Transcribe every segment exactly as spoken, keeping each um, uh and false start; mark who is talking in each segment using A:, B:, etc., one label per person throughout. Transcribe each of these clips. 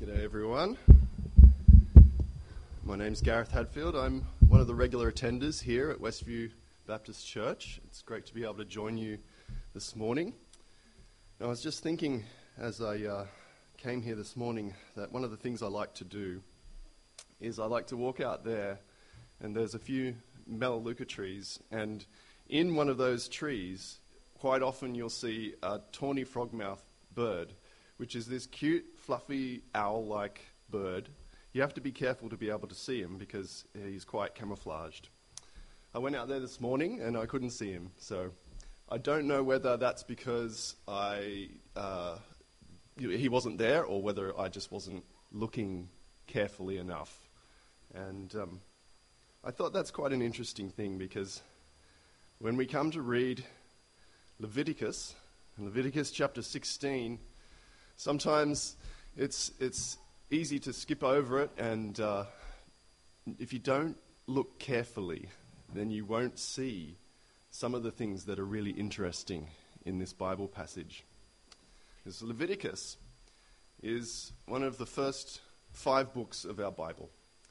A: G'day everyone. My name's Gareth Hadfield. I'm one of the regular attenders here at Westview Baptist Church. It's great to be able to join you this morning. Now, I was just thinking as I uh, came here this morning that one of the things I like to do is I like to walk out there and there's a few melaleuca trees, and in one of those trees quite often you'll see a tawny frogmouth bird, which is this cute, fluffy, owl-like bird. You have to be careful to be able to see him because he's quite camouflaged. I went out there this morning and I couldn't see him, so I don't know whether that's because I uh, he wasn't there or whether I just wasn't looking carefully enough. And um, I thought that's quite an interesting thing, because when we come to read Leviticus, Leviticus chapter sixteen, sometimes it's it's easy to skip over it, and uh, if you don't look carefully, then you won't see some of the things that are really interesting in this Bible passage. Because Leviticus is one of the first five books of our Bible.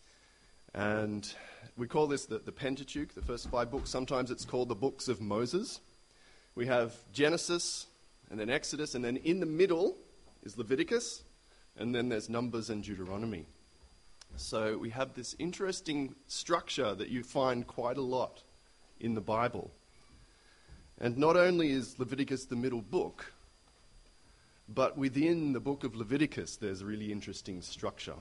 A: And we call this the, the Pentateuch, the first five books. Sometimes it's called the books of Moses. We have Genesis, and then Exodus, and then in the middle is Leviticus, and then there's Numbers and Deuteronomy. So we have this interesting structure that you find quite a lot in the Bible. And not only is Leviticus the middle book, but within the book of Leviticus there's a really interesting structure.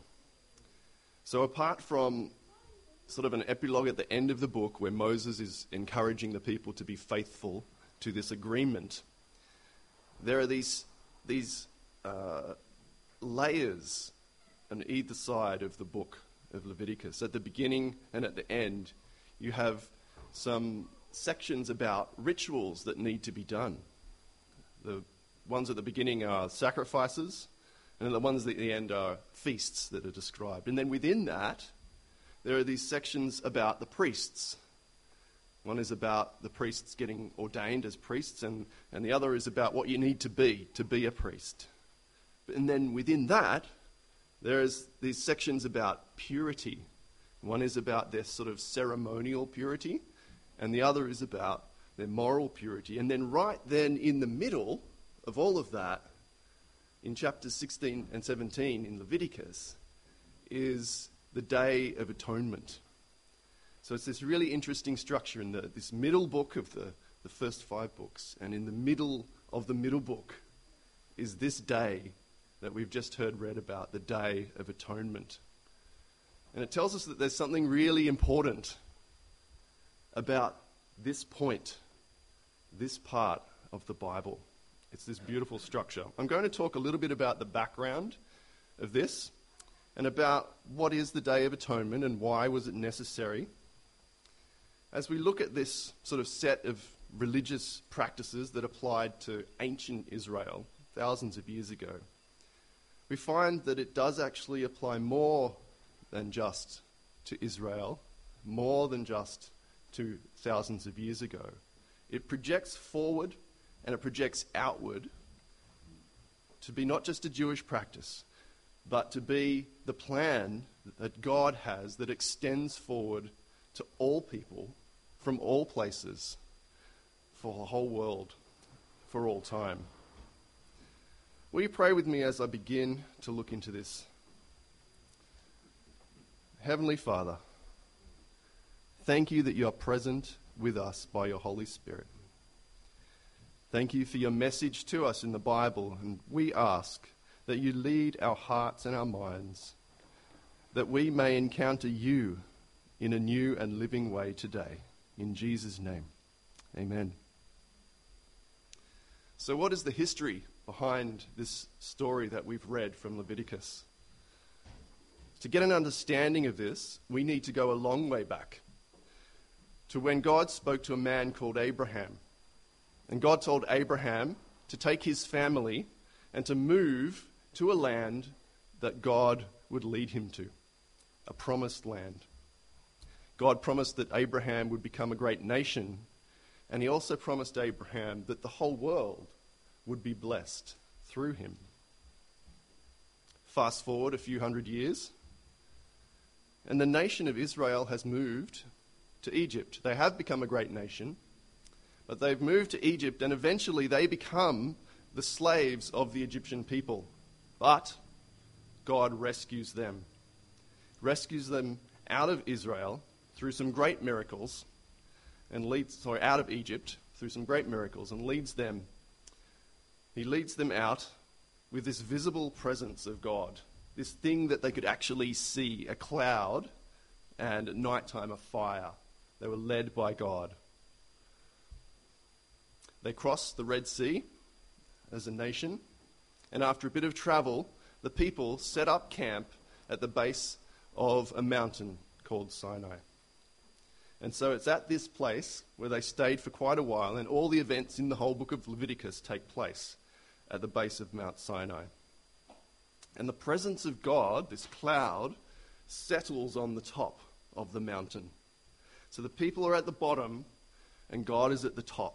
A: So apart from sort of an epilogue at the end of the book where Moses is encouraging the people to be faithful to this agreement, there are these these uh, layers on either side of the book of Leviticus. At the beginning and at the end, you have some sections about rituals that need to be done. The ones at the beginning are sacrifices, and the ones at the end are feasts that are described. And then within that, there are these sections about the priests. One is about the priests getting ordained as priests, and, and the other is about what you need to be to be a priest. And then within that, there's these sections about purity. One is about their sort of ceremonial purity, and the other is about their moral purity. And then right then in the middle of all of that, in chapters sixteen and seventeen in Leviticus, is the Day of Atonement. So it's this really interesting structure in the, this middle book of the, the first five books. And in the middle of the middle book is this day that we've just heard read about, the Day of Atonement. And it tells us that there's something really important about this point, this part of the Bible. It's this beautiful structure. I'm going to talk a little bit about the background of this and about what is the Day of Atonement and why was it necessary. As we look at this sort of set of religious practices that applied to ancient Israel thousands of years ago, we find that it does actually apply more than just to Israel, more than just to thousands of years ago. It projects forward and it projects outward to be not just a Jewish practice, but to be the plan that God has that extends forward to all people from all places, for the whole world, for all time. Will you pray with me as I begin to look into this? Heavenly Father, thank you that you are present with us by your Holy Spirit. Thank you for your message to us in the Bible, and we ask that you lead our hearts and our minds, that we may encounter you in a new and living way today. In Jesus' name, amen. So what is the history behind this story that we've read from Leviticus? To get an understanding of this, we need to go a long way back to when God spoke to a man called Abraham. And God told Abraham to take his family and to move to a land that God would lead him to, a promised land. God promised that Abraham would become a great nation, and he also promised Abraham that the whole world would be blessed through him. Fast forward a few hundred years, and the nation of Israel has moved to Egypt. They have become a great nation, but they've moved to Egypt, and eventually they become the slaves of the Egyptian people. But God rescues them, rescues them out of Israel through some great miracles, and leads, sorry, out of Egypt through some great miracles, and leads them. He leads them out with this visible presence of God, this thing that they could actually see, a cloud, and at nighttime a fire. They were led by God. They crossed the Red Sea as a nation, and after a bit of travel, the people set up camp at the base of a mountain called Sinai. And so it's at this place where they stayed for quite a while, and all the events in the whole book of Leviticus take place at the base of Mount Sinai. And the presence of God, this cloud, settles on the top of the mountain. So the people are at the bottom, and God is at the top.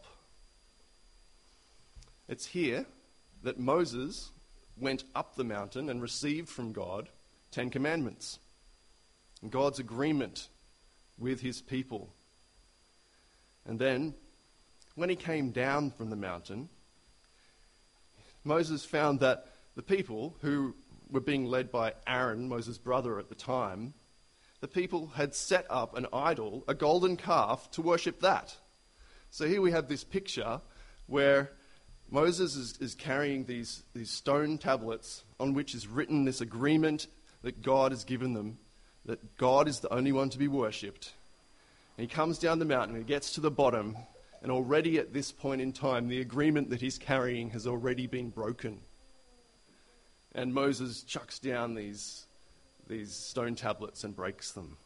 A: It's here that Moses went up the mountain and received from God Ten Commandments, and God's agreement with his people. And then, when he came down from the mountain, Moses found that the people who were being led by Aaron, Moses' brother at the time, the people had set up an idol, a golden calf, to worship that. So here we have this picture where Moses is, is carrying these, these stone tablets on which is written this agreement that God has given them, that God is the only one to be worshipped. And he comes down the mountain, and he gets to the bottom, and already at this point in time, the agreement that he's carrying has already been broken. And Moses chucks down these, these stone tablets and breaks them.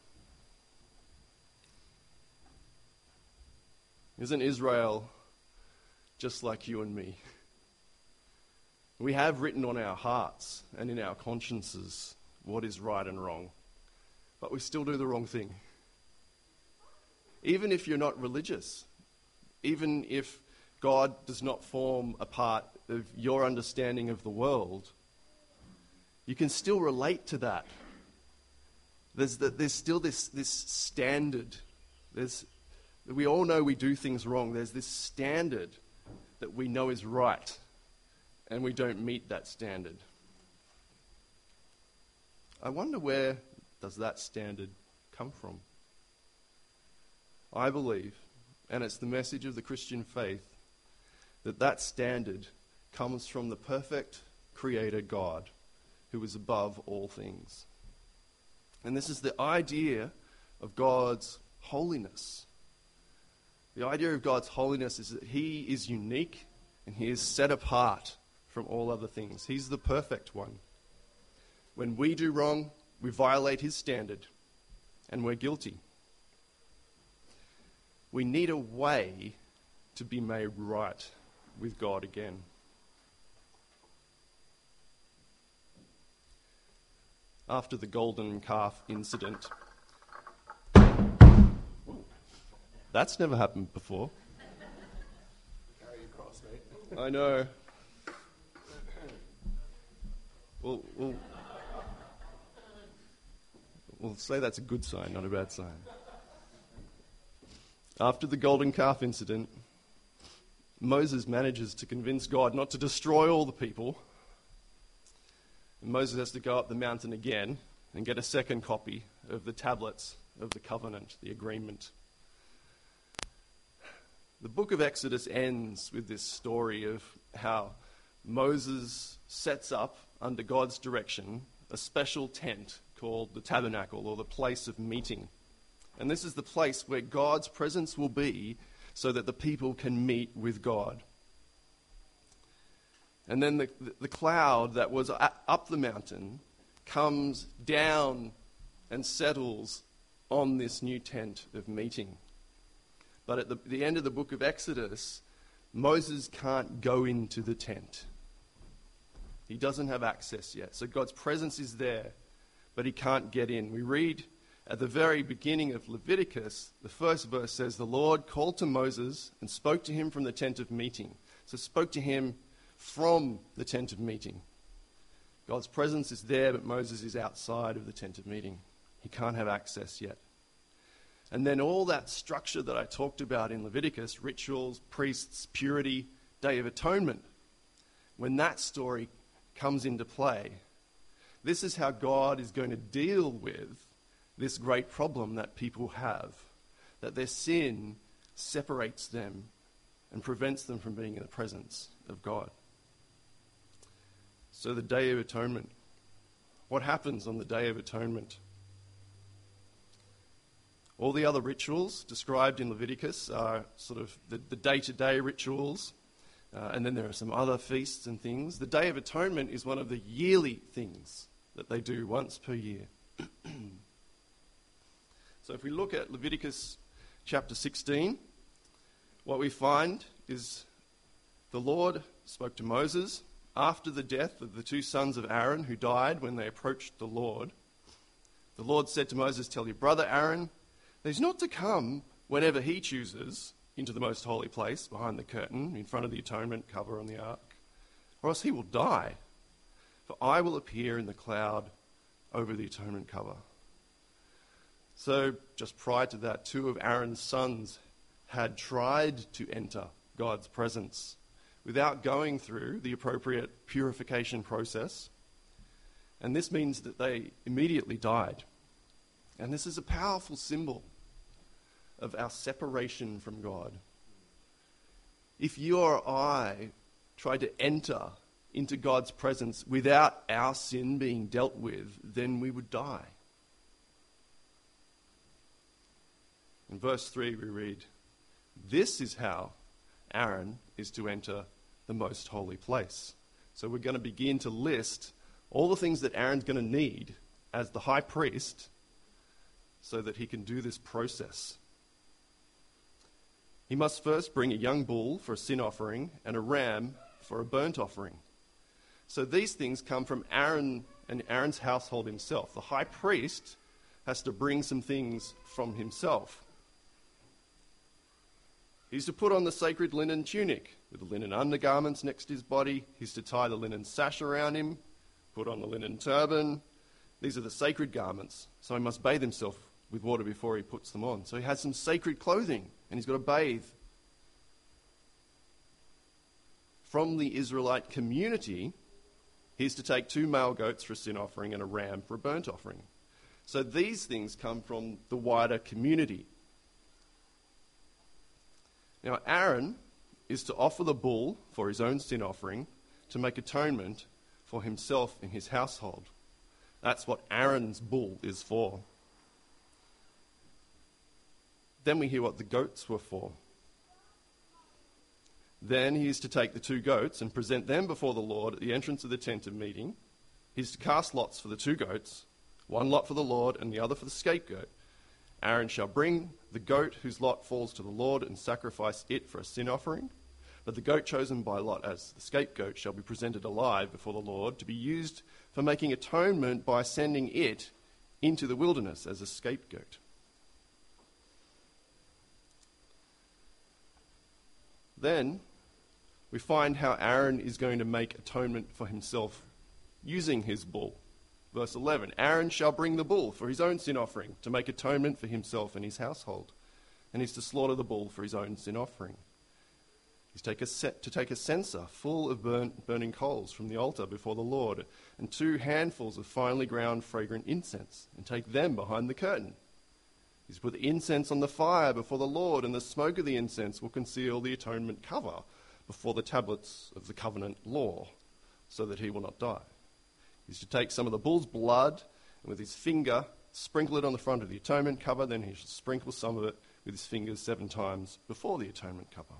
A: Isn't Israel just like you and me? We have written on our hearts and in our consciences what is right and wrong, but we still do the wrong thing. Even if you're not religious, even if God does not form a part of your understanding of the world, you can still relate to that. There's, the, there's still this, this standard. There's, we all know we do things wrong. There's this standard that we know is right, and we don't meet that standard. I wonder, where does that standard come from? I believe, and it's the message of the Christian faith, that that standard comes from the perfect Creator God who is above all things. And this is the idea of God's holiness. The idea of God's holiness is that he is unique and he is set apart from all other things. He's the perfect one. When we do wrong, we violate his standard and we're guilty. We need a way to be made right with God again. After the golden calf incident, that's never happened before.
B: Carry your cross, mate.
A: I know. We'll, we'll, we'll say that's a good sign, not a bad sign. After the golden calf incident, Moses manages to convince God not to destroy all the people. And Moses has to go up the mountain again and get a second copy of the tablets of the covenant, the agreement. The book of Exodus ends with this story of how Moses sets up, under God's direction, a special tent called the tabernacle, or the place of meeting. And this is the place where God's presence will be so that the people can meet with God. And then the, the cloud that was up the mountain comes down and settles on this new tent of meeting. But at the, the end of the book of Exodus, Moses can't go into the tent. He doesn't have access yet. So God's presence is there, but he can't get in. We read at the very beginning of Leviticus, the first verse says, "The Lord called to Moses and spoke to him from the tent of meeting." So spoke to him from the tent of meeting. God's presence is there, but Moses is outside of the tent of meeting. He can't have access yet. And then all that structure that I talked about in Leviticus, rituals, priests, purity, Day of Atonement, when that story comes into play, this is how God is going to deal with this great problem that people have, that their sin separates them and prevents them from being in the presence of God. So the Day of Atonement. What happens on the Day of Atonement? All the other rituals described in Leviticus are sort of the, the day-to-day rituals, uh, and then there are some other feasts and things. The Day of Atonement is one of the yearly things that they do once per year. So if we look at Leviticus chapter sixteen, what we find is the Lord spoke to Moses after the death of the two sons of Aaron who died when they approached the Lord. The Lord said to Moses, "Tell your brother Aaron that he's not to come whenever he chooses into the most holy place behind the curtain in front of the atonement cover on the ark, or else he will die. For I will appear in the cloud over the atonement cover." So just prior to that, two of Aaron's sons had tried to enter God's presence without going through the appropriate purification process. And this means that they immediately died. And this is a powerful symbol of our separation from God. If you or I tried to enter into God's presence without our sin being dealt with, then we would die. In verse three we read, "This is how Aaron is to enter the most holy place." So we're going to begin to list all the things that Aaron's going to need as the high priest so that he can do this process. He must first bring a young bull for a sin offering and a ram for a burnt offering. So these things come from Aaron and Aaron's household himself. The high priest has to bring some things from himself. He's to put on the sacred linen tunic with the linen undergarments next to his body. He's to tie the linen sash around him, put on the linen turban. These are the sacred garments. So he must bathe himself with water before he puts them on. So he has some sacred clothing and he's got to bathe. From the Israelite community, he's to take two male goats for a sin offering and a ram for a burnt offering. So these things come from the wider community. Now, Aaron is to offer the bull for his own sin offering to make atonement for himself and his household. That's what Aaron's bull is for. Then we hear what the goats were for. Then he is to take the two goats and present them before the Lord at the entrance of the tent of meeting. He is to cast lots for the two goats, one lot for the Lord and the other for the scapegoat. Aaron shall bring the goat whose lot falls to the Lord and sacrifice it for a sin offering. But the goat chosen by lot as the scapegoat shall be presented alive before the Lord to be used for making atonement by sending it into the wilderness as a scapegoat. Then we find how Aaron is going to make atonement for himself using his bull. Verse eleven, Aaron shall bring the bull for his own sin offering to make atonement for himself and his household, and he's to slaughter the bull for his own sin offering. He's take a set, to take a censer full of burn, burning coals from the altar before the Lord, and two handfuls of finely ground fragrant incense, and take them behind the curtain. He's to put the incense on the fire before the Lord, and the smoke of the incense will conceal the atonement cover before the tablets of the covenant law, so that he will not die. He's to take some of the bull's blood and with his finger sprinkle it on the front of the atonement cover. Then he shall sprinkle some of it with his fingers seven times before the atonement cover.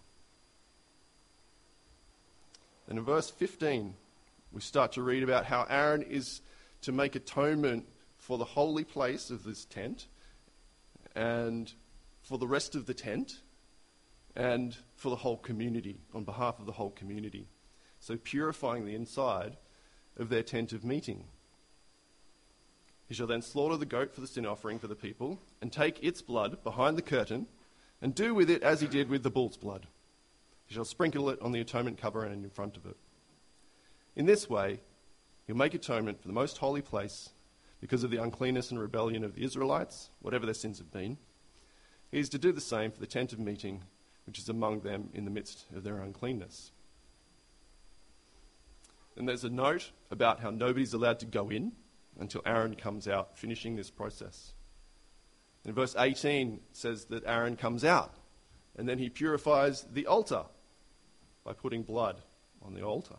A: And in verse fifteen, we start to read about how Aaron is to make atonement for the holy place of this tent and for the rest of the tent and for the whole community, on behalf of the whole community. So purifying the inside of their tent of meeting. He shall then slaughter the goat for the sin offering for the people, and take its blood behind the curtain, and do with it as he did with the bull's blood. He shall sprinkle it on the atonement cover and in front of it. In this way, He'll make atonement for the most holy place because of the uncleanness and rebellion of the Israelites, whatever their sins have been. He is to do the same for the tent of meeting, which is among them in the midst of their uncleanness. And there's a note about how nobody's allowed to go in until Aaron comes out, finishing this process. In verse eighteen, it says that Aaron comes out, and then he purifies the altar by putting blood on the altar.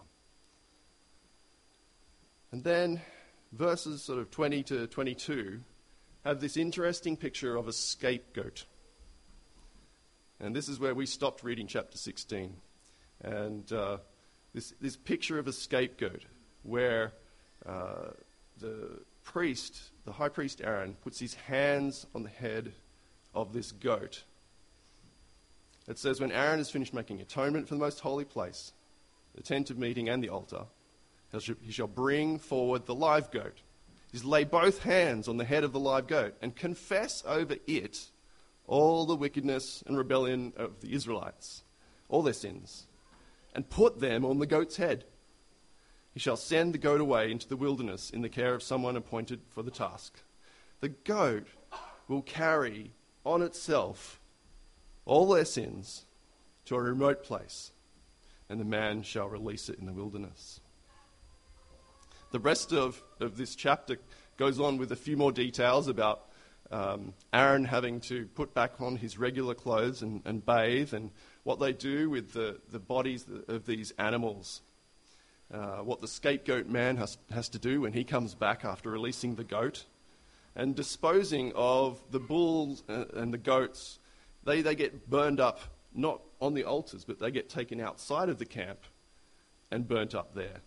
A: And then verses sort of twenty to twenty-two have this interesting picture of a scapegoat. And this is where we stopped reading chapter sixteen. And uh, this, this picture of a scapegoat where uh, the priest, the high priest Aaron, puts his hands on the head of this goat. It says, when Aaron has finished making atonement for the most holy place, the tent of meeting and the altar, he shall bring forward the live goat. He's lay both hands on the head of the live goat and confess over it all the wickedness and rebellion of the Israelites, all their sins, and put them on the goat's head. He shall send the goat away into the wilderness in the care of someone appointed for the task. The goat will carry on itself all their sins to a remote place, and the man shall release it in the wilderness. The rest of, of this chapter goes on with a few more details about um, Aaron having to put back on his regular clothes and, and bathe, and what they do with the, the bodies of these animals. Uh, what the scapegoat man has, has to do when he comes back after releasing the goat. And disposing of the bulls and the goats, they, they get burned up, not on the altars, but they get taken outside of the camp and burnt up there.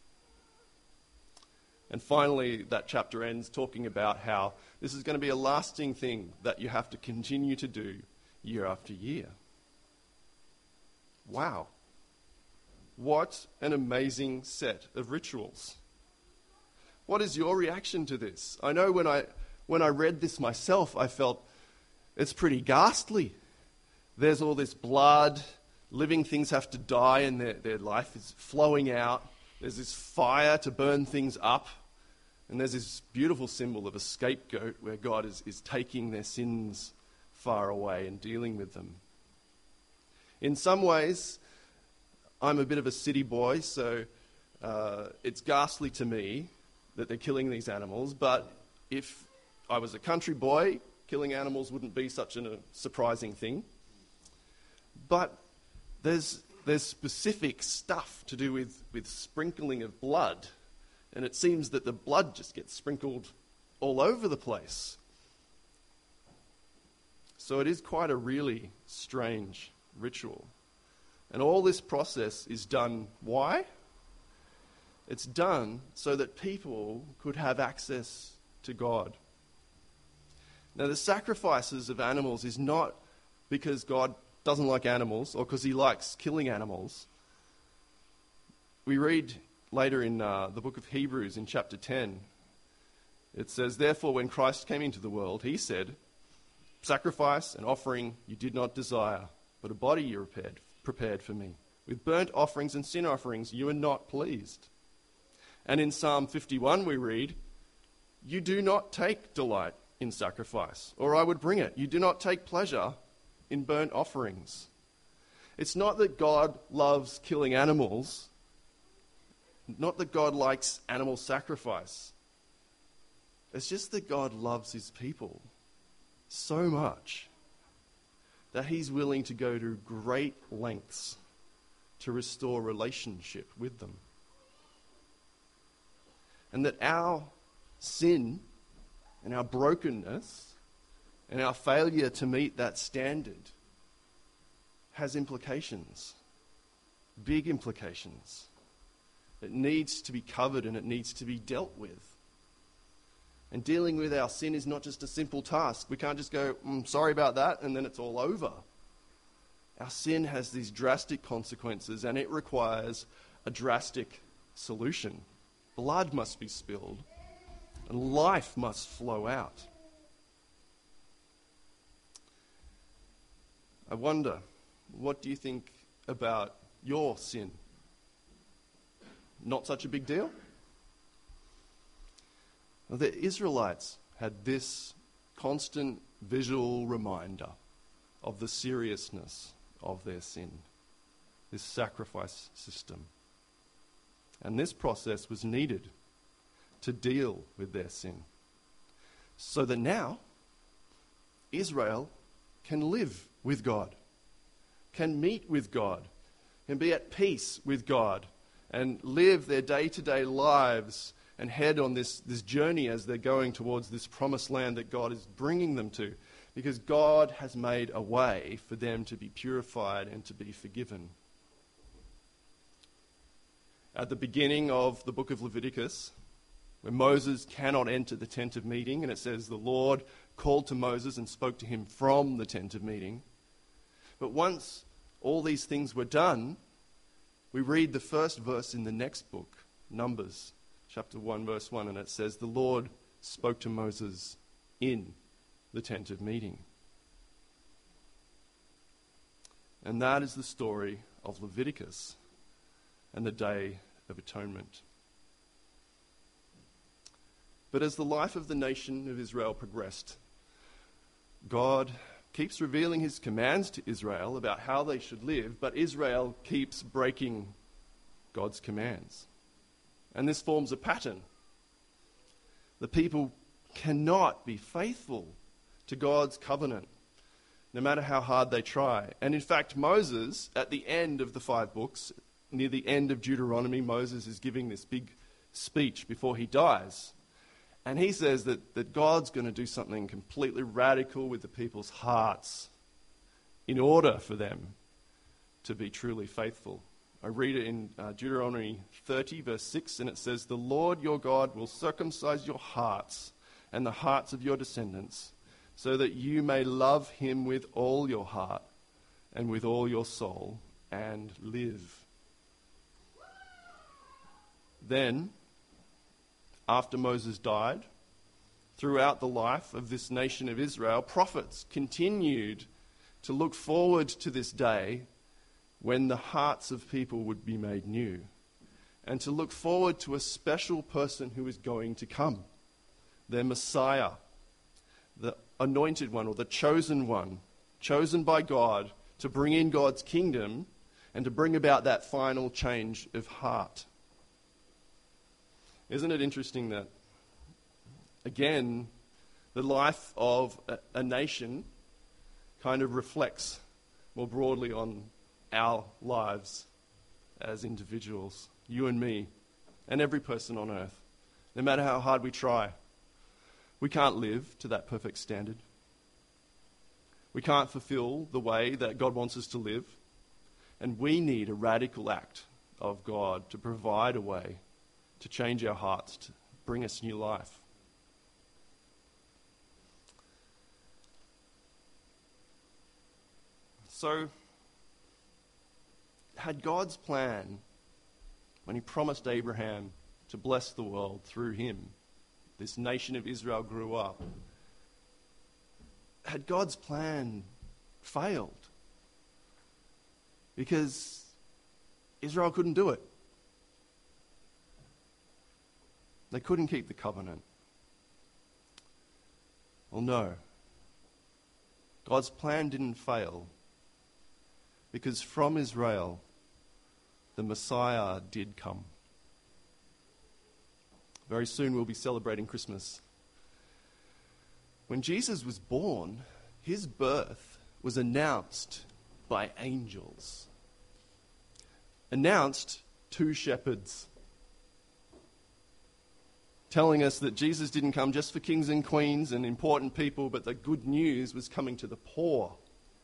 A: And finally, that chapter ends talking about how this is going to be a lasting thing that you have to continue to do year after year. Wow. What an amazing set of rituals. What is your reaction to this? I know when I when I read this myself, I felt it's pretty ghastly. There's all this blood, living things have to die and their, their life is flowing out. There's this fire to burn things up. And there's this beautiful symbol of a scapegoat where God is, is taking their sins far away and dealing with them. In some ways, I'm a bit of a city boy, so uh, it's ghastly to me that they're killing these animals. But if I was a country boy, killing animals wouldn't be such a surprising thing. But there's there's specific stuff to do with, with sprinkling of blood. And it seems that the blood just gets sprinkled all over the place. So it is quite a really strange ritual. And all this process is done, why? It's done so that people could have access to God. Now, the sacrifices of animals is not because God doesn't like animals or because he likes killing animals. We read later in uh, the book of Hebrews in chapter ten, it says, therefore, when Christ came into the world, he said, sacrifice and offering you did not desire, but a body you prepared, prepared for me. With burnt offerings and sin offerings you are not pleased. And in Psalm fifty-one we read, you do not take delight in sacrifice, or I would bring it. You do not take pleasure in burnt offerings. It's not that God loves killing animals, not that God likes animal sacrifice. It's just that God loves his people so much that he's willing to go to great lengths to restore relationship with them. And that our sin and our brokenness and our failure to meet that standard has implications, big implications. It needs to be covered and it needs to be dealt with. And dealing with our sin is not just a simple task. We can't just go, mm, sorry about that, and then it's all over. Our sin has these drastic consequences and it requires a drastic solution. Blood must be spilled and life must flow out. I wonder, what do you think about your sin? Not such a big deal? Well, the Israelites had this constant visual reminder of the seriousness of their sin, this sacrifice system. And this process was needed to deal with their sin, so that now Israel can live with God, can meet with God, can be at peace with God, and live their day-to-day lives and head on this, this journey as they're going towards this promised land that God is bringing them to, because God has made a way for them to be purified and to be forgiven. At the beginning of the book of Leviticus, where Moses cannot enter the tent of meeting, and it says the Lord called to Moses and spoke to him from the tent of meeting. But once all these things were done, we read the first verse in the next book, Numbers, chapter one, verse one, and it says, the Lord spoke to Moses in the tent of meeting. And that is the story of Leviticus and the Day of Atonement. But as the life of the nation of Israel progressed, God keeps revealing his commands to Israel about how they should live, but Israel keeps breaking God's commands. And this forms a pattern. The people cannot be faithful to God's covenant, no matter how hard they try. And in fact, Moses, at the end of the five books, near the end of Deuteronomy, Moses is giving this big speech before he dies. And he says that, that God's going to do something completely radical with the people's hearts in order for them to be truly faithful. I read it in uh, Deuteronomy thirty, verse six, and it says, the Lord your God will circumcise your hearts and the hearts of your descendants, so that you may love him with all your heart and with all your soul and live. Then, after Moses died, throughout the life of this nation of Israel, prophets continued to look forward to this day when the hearts of people would be made new, and to look forward to a special person who is going to come, their Messiah, the anointed one or the chosen one, chosen by God to bring in God's kingdom and to bring about that final change of heart. Isn't it interesting that, again, the life of a, a nation kind of reflects more broadly on our lives as individuals, you and me, and every person on earth, no matter how hard we try. We can't live to that perfect standard. We can't fulfill the way that God wants us to live, and we need a radical act of God to provide a way to change our hearts, to bring us new life. So, had God's plan, when he promised Abraham to bless the world through him, this nation of Israel grew up, had God's plan failed? Because Israel couldn't do it. They couldn't keep the covenant. Well, no. God's plan didn't fail, because from Israel, the Messiah did come. Very soon we'll be celebrating Christmas. When Jesus was born, his birth was announced by angels. Announced to shepherds, telling us that Jesus didn't come just for kings and queens and important people, but that good news was coming to the poor.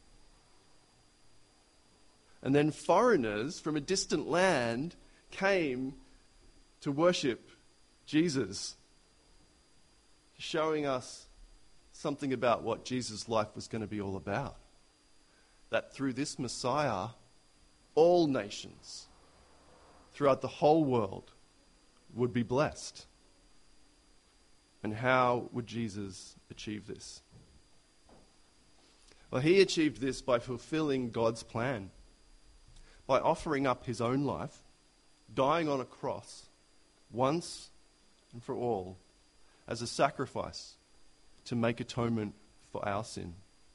A: And then foreigners from a distant land came to worship Jesus, showing us something about what Jesus' life was going to be all about. That through this Messiah, all nations throughout the whole world would be blessed. And how would Jesus achieve this? Well, he achieved this by fulfilling God's plan, by offering up his own life, dying on a cross, once and for all, as a sacrifice to make atonement for our sin.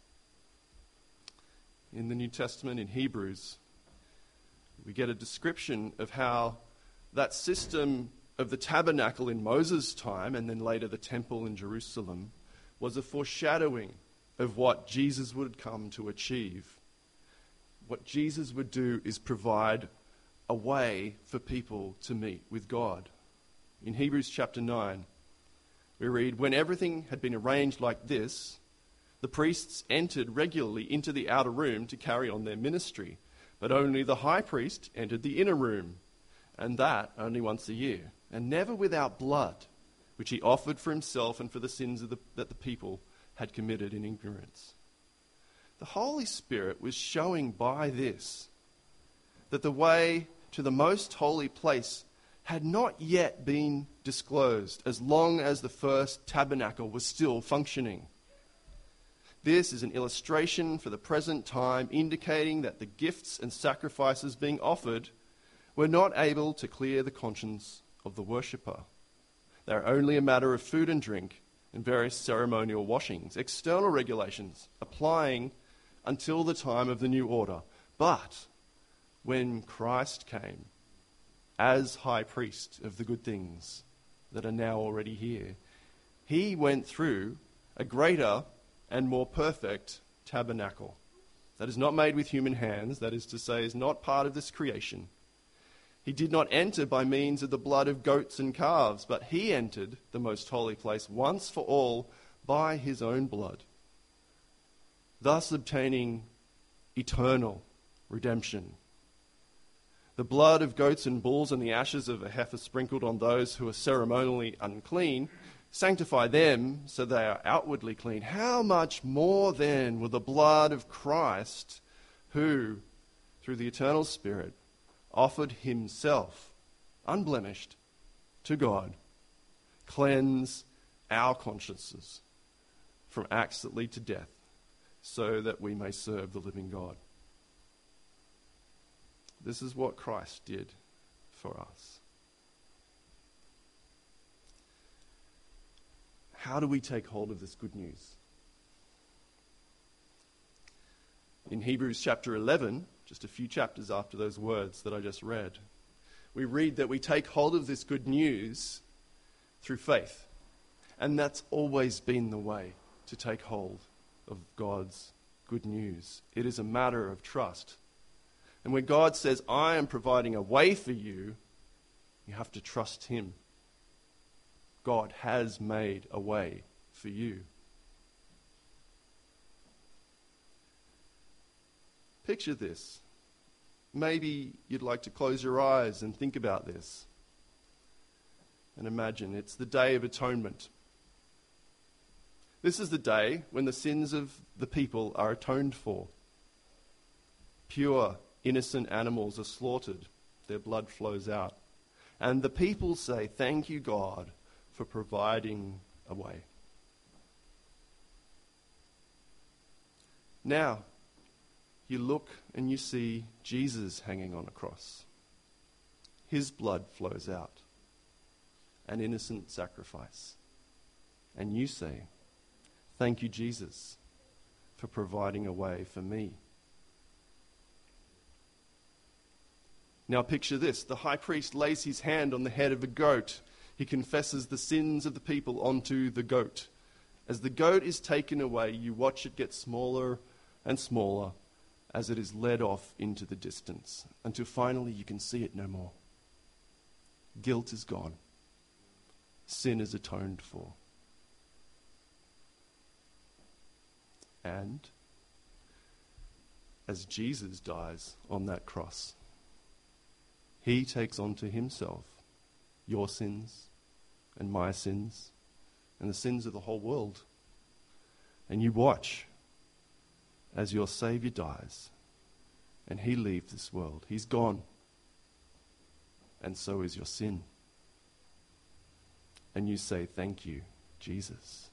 A: In the New Testament, in Hebrews, we get a description of how that system of the tabernacle in Moses' time, and then later the temple in Jerusalem, was a foreshadowing of what Jesus would come to achieve. What Jesus would do is provide a way for people to meet with God. In Hebrews chapter nine, we read, "When everything had been arranged like this, the priests entered regularly into the outer room to carry on their ministry, but only the high priest entered the inner room, and that only once a year, and never without blood, which he offered for himself and for the sins of the, that the people had committed in ignorance." The Holy Spirit was showing by this that the way to the most holy place had not yet been disclosed, as long as the first tabernacle was still functioning. This is an illustration for the present time, indicating that the gifts and sacrifices being offered were not able to clear the conscience of the worshipper. They are only a matter of food and drink and various ceremonial washings, external regulations applying until the time of the new order. But when Christ came as high priest of the good things that are now already here, he went through a greater and more perfect tabernacle that is not made with human hands, that is to say, is not part of this creation. He did not enter by means of the blood of goats and calves, but he entered the most holy place once for all by his own blood, thus obtaining eternal redemption. The blood of goats and bulls and the ashes of a heifer sprinkled on those who are ceremonially unclean sanctify them so they are outwardly clean. How much more then will the blood of Christ, who, through the eternal Spirit, offered himself, unblemished, to God, cleanse our consciences from acts that lead to death, so that we may serve the living God. This is what Christ did for us. How do we take hold of this good news? In Hebrews chapter eleven, just a few chapters after those words that I just read, we read that we take hold of this good news through faith. And that's always been the way to take hold of God's good news. It is a matter of trust. And when God says, "I am providing a way for you," you have to trust him. God has made a way for you. Picture this. Maybe you'd like to close your eyes and think about this. And imagine it's the Day of Atonement. This is the day when the sins of the people are atoned for. Pure, innocent animals are slaughtered. Their blood flows out. And the people say, "Thank you, God, for providing a way." Now, you look and you see Jesus hanging on a cross. His blood flows out, an innocent sacrifice. And you say, "Thank you, Jesus, for providing a way for me." Now picture this. The high priest lays his hand on the head of a goat. He confesses the sins of the people onto the goat. As the goat is taken away, you watch it get smaller and smaller as it is led off into the distance, until finally you can see it no more. Guilt is gone. Sin is atoned for. And as Jesus dies on that cross, he takes onto himself your sins and my sins and the sins of the whole world. And you watch as your Savior dies and he leaves this world. He's gone. And so is your sin. And you say, "Thank you, Jesus."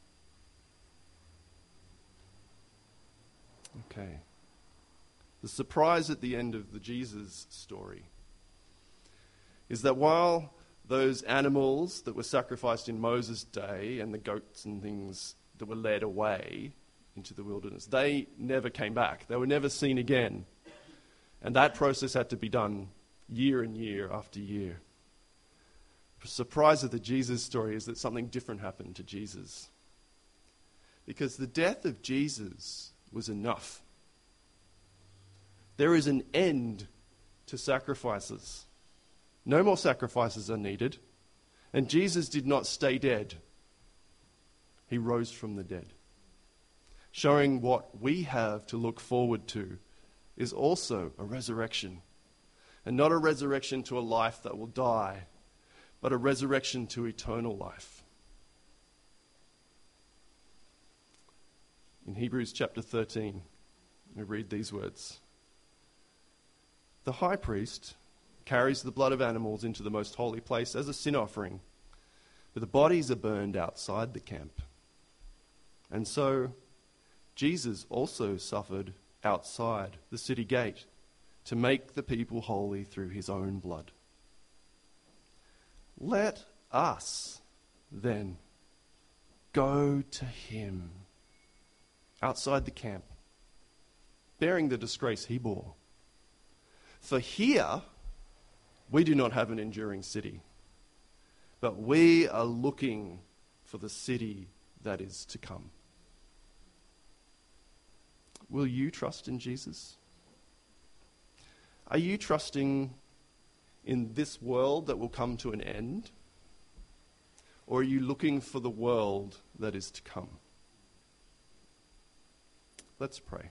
A: Okay. The surprise at the end of the Jesus story is that while those animals that were sacrificed in Moses' day and the goats and things that were led away into the wilderness, they never came back. They were never seen again. And that process had to be done year and year after year. The surprise of the Jesus story is that something different happened to Jesus. Because the death of Jesus was enough. There is an end to sacrifices. No more sacrifices are needed. And Jesus did not stay dead. He rose from the dead. Showing what we have to look forward to is also a resurrection. And not a resurrection to a life that will die, but a resurrection to eternal life. In Hebrews chapter thirteen, we read these words. The high priest carries the blood of animals into the most holy place as a sin offering, but the bodies are burned outside the camp. And so Jesus also suffered outside the city gate to make the people holy through his own blood. Let us then go to him outside the camp, bearing the disgrace he bore. For here we do not have an enduring city, but we are looking for the city that is to come. Will you trust in Jesus? Are you trusting in this world that will come to an end? Or are you looking for the world that is to come? Let's pray.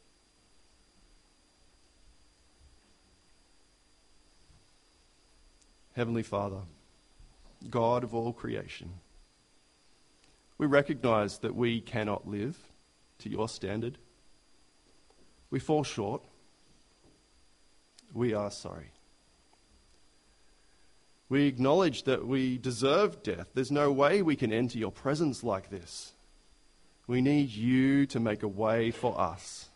A: Heavenly Father, God of all creation, we recognize that we cannot live to your standard. We fall short. We are sorry. We acknowledge that we deserve death. There's no way we can enter your presence like this. We need you to make a way for us.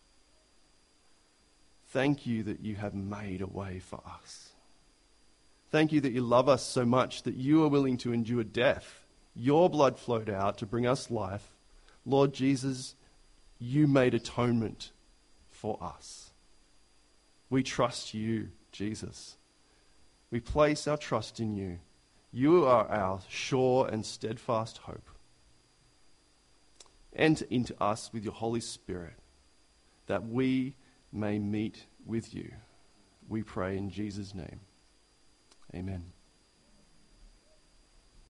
A: Thank you that you have made a way for us. Thank you that you love us so much that you are willing to endure death. Your blood flowed out to bring us life. Lord Jesus, you made atonement for us. We trust you, Jesus. We place our trust in you. You are our sure and steadfast hope. Enter into us with your Holy Spirit, that we may meet with you. We pray in Jesus' name. Amen.